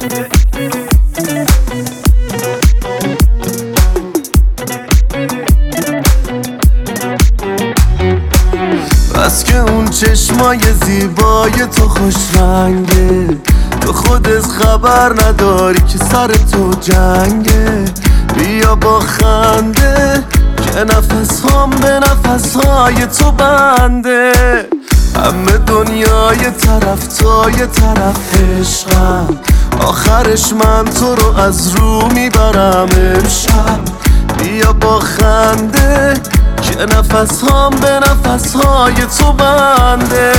بس که اون چشمای زیبای تو خوش رنگه، تو خودت خبر نداری که سر تو جنگه. بیا با خنده که نفس هم به نفس های تو بنده. همه دنیای طرف تای طرف عشقم، آخرش من تو رو از رو میبرم امشب. بیا با خنده که نفس هم به نفس های تو بنده.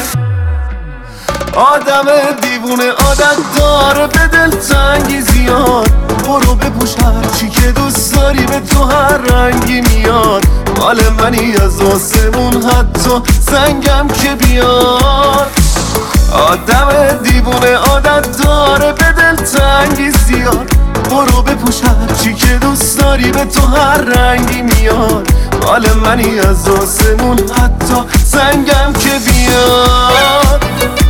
آدم دیوونه عادت داره به دلتنگی زیاد، برو بپوش هرچی که دوست داری به تو هر رنگی میاد. مال منی از آسمون حتی سنگم که بیاد. آدم دیوونه عادت داره به دلتنگی زیاد، برو بپوش هرچی که دوست داری به تو هر رنگی میاد. مال منی از آسمون حتی سنگم که بیاد.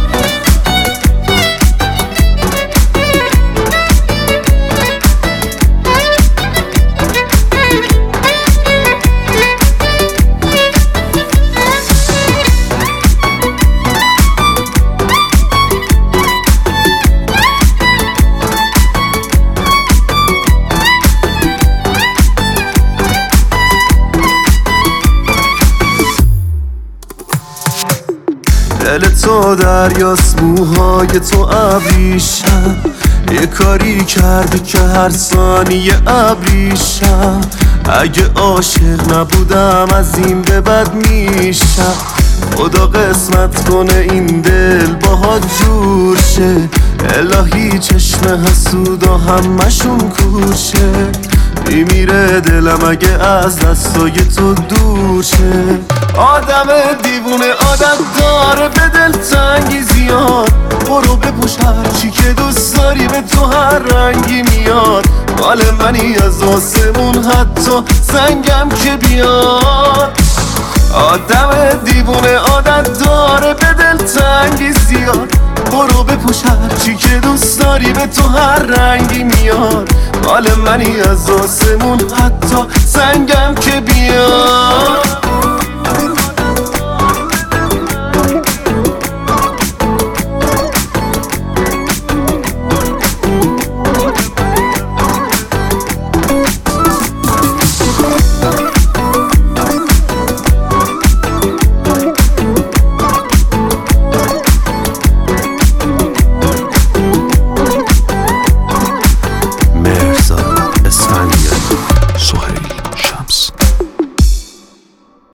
دل تو دریاست، موهای تو ابریشم. یه کاری کردی که هر ثانیه ابریشم. اگه عاشق نبودم از این به بد میشم. خدا قسمت کنه این دل باهات جور شه. الهی چشم حسودا همشون کوشه. میمیره دلم اگه از دستای تو دور شه. آدم دیوونه عادت داره به دلتنگی زیاد، برو بپوش هرچی که دوست داری به تو هر رنگی میاد. مال منی از آسمون حتی سنگم که بیاد. آدم دیوونه عادت داره به دلتنگی زیاد، برو بپوش هرچی که دوست داری به تو هر رنگی میاد. مال منی از آسمون حتی سنگم که بیاد.